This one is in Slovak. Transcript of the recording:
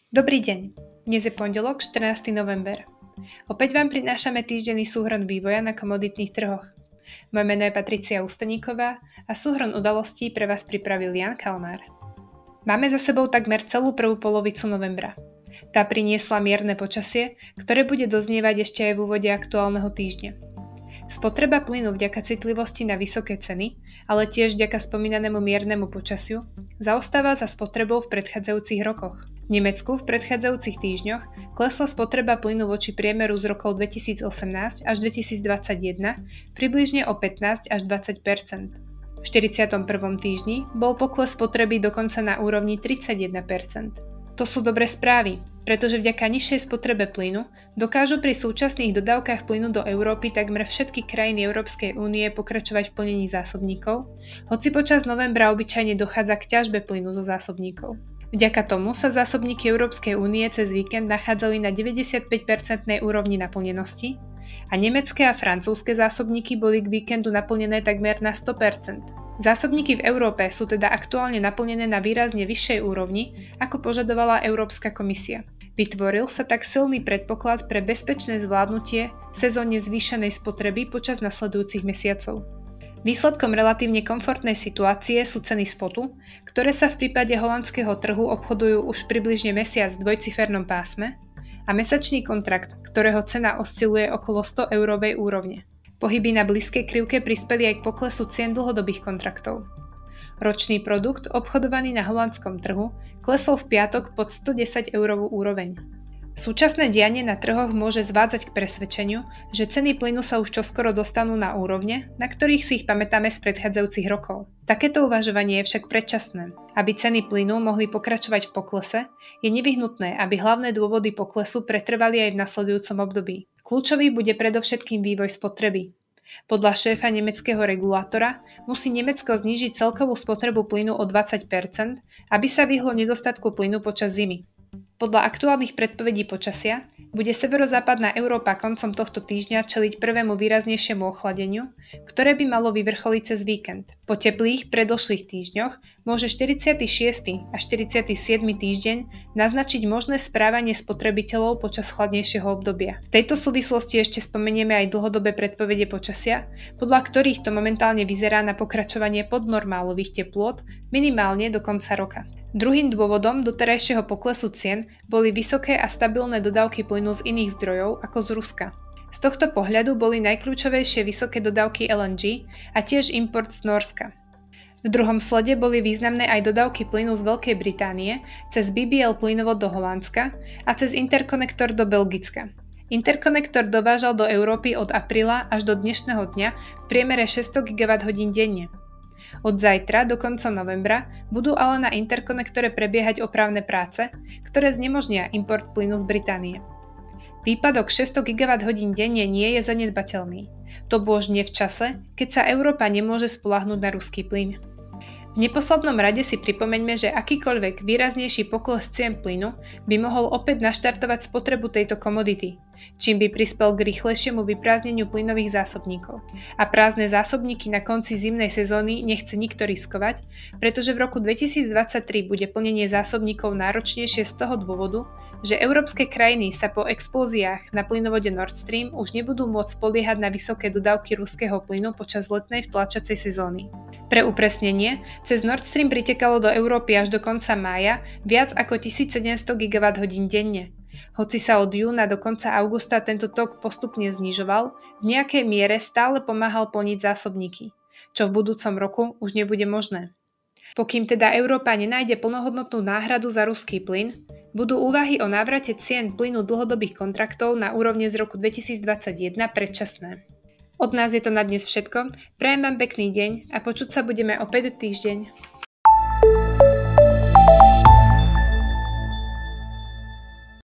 Dobrý deň, dnes je pondelok, 14. november. Opäť vám prinášame týždenný súhrn vývoja na komoditných trhoch. Moje meno je Patricia Ústeníková a súhrn udalostí pre vás pripravil Jan Kalmár. Máme za sebou takmer celú prvú polovicu novembra. Tá priniesla mierne počasie, ktoré bude doznievať ešte aj v úvode aktuálneho týždňa. Spotreba plynu vďaka citlivosti na vysoké ceny, ale tiež vďaka spomínanému miernemu počasiu, zaostáva za spotrebou v predchádzajúcich rokoch. V Nemecku v predchádzajúcich týždňoch klesla spotreba plynu voči priemeru z rokov 2018 až 2021 približne o 15 až 20 %. V 41. týždni bol pokles spotreby dokonca na úrovni 31 %. To sú dobré správy, pretože vďaka nižšej spotrebe plynu dokážu pri súčasných dodávkach plynu do Európy takmer všetky krajiny Európskej únie pokračovať v plnení zásobníkov, hoci počas novembra obyčajne dochádza k ťažbe plynu zo zásobníkov. Vďaka tomu sa zásobníky Európskej únie cez víkend nachádzali na 95% úrovni naplnenosti a nemecké a francúzske zásobníky boli k víkendu naplnené takmer na 100%. Zásobníky v Európe sú teda aktuálne naplnené na výrazne vyššej úrovni, ako požadovala Európska komisia. Vytvoril sa tak silný predpoklad pre bezpečné zvládnutie sezónne zvýšenej spotreby počas nasledujúcich mesiacov. Výsledkom relatívne komfortnej situácie sú ceny spotu, ktoré sa v prípade holandského trhu obchodujú už približne mesiac v dvojcifernom pásme a mesačný kontrakt, ktorého cena osciluje okolo 100 eurovej úrovne. Pohyby na blízkej krivke prispeli aj k poklesu cien dlhodobých kontraktov. Ročný produkt obchodovaný na holandskom trhu klesol v piatok pod 110 eurovú úroveň. Súčasné dianie na trhoch môže zvádzať k presvedčeniu, že ceny plynu sa už čoskoro dostanú na úrovne, na ktorých si ich pamätáme z predchádzajúcich rokov. Takéto uvažovanie je však predčasné. Aby ceny plynu mohli pokračovať v poklese, je nevyhnutné, aby hlavné dôvody poklesu pretrvali aj v nasledujúcom období. Kľúčový bude predovšetkým vývoj spotreby. Podľa šéfa nemeckého regulátora musí Nemecko znížiť celkovú spotrebu plynu o 20%, aby sa vyhlo nedostatku plynu počas zimy. Podľa aktuálnych predpovedí počasia bude severozápadná Európa koncom tohto týždňa čeliť prvému výraznejšiemu ochladeniu, ktoré by malo vyvrcholiť cez víkend. Po teplých predošlých týždňoch môže 46. a 47. týždeň naznačiť možné správanie spotrebiteľov počas chladnejšieho obdobia. V tejto súvislosti ešte spomenieme aj dlhodobé predpovede počasia, podľa ktorých to momentálne vyzerá na pokračovanie podnormálových teplôt minimálne do konca roka. Druhým dôvodom doterajšieho poklesu cien boli vysoké a stabilné dodávky plynu z iných zdrojov ako z Ruska. Z tohto pohľadu boli najkľúčovejšie vysoké dodávky LNG a tiež import z Nórska. V druhom slede boli významné aj dodávky plynu z Veľkej Británie cez BBL plynovod do Holandska a cez interkonektor do Belgicka. Interkonektor dovážal do Európy od apríla až do dnešného dňa v priemere 600 GWh denne. Od zajtra do konca novembra budú ale na interkonektore prebiehať opravné práce, ktoré znemožnia import plynu z Británie. Výpadok 600 GWh denne nie je zanedbateľný. To bôž nie v čase, keď sa Európa nemôže spoľahnúť na ruský plyn. V neposlednom rade si pripomeňme, že akýkoľvek výraznejší pokles cien plynu by mohol opäť naštartovať spotrebu tejto komodity, čím by prispel k rýchlejšiemu vyprázdneniu plynových zásobníkov. A prázdne zásobníky na konci zimnej sezóny nechce nikto riskovať, pretože v roku 2023 bude plnenie zásobníkov náročnejšie z toho dôvodu, že európske krajiny sa po explóziách na plynovode Nord Stream už nebudú môcť spoliehať na vysoké dodávky ruského plynu počas letnej vtlačacej sezóny. Pre upresnenie, cez Nord Stream pritekalo do Európy až do konca mája viac ako 1700 GWh denne. Hoci sa od júna do konca augusta tento tok postupne znižoval, v nejakej miere stále pomáhal plniť zásobníky, čo v budúcom roku už nebude možné. Pokým teda Európa nenájde plnohodnotnú náhradu za ruský plyn, budú úvahy o návrate cien plynu dlhodobých kontraktov na úrovne z roku 2021 predčasné. Od nás je to na dnes všetko, prajem vám pekný deň a počuť sa budeme opäť o týždeň.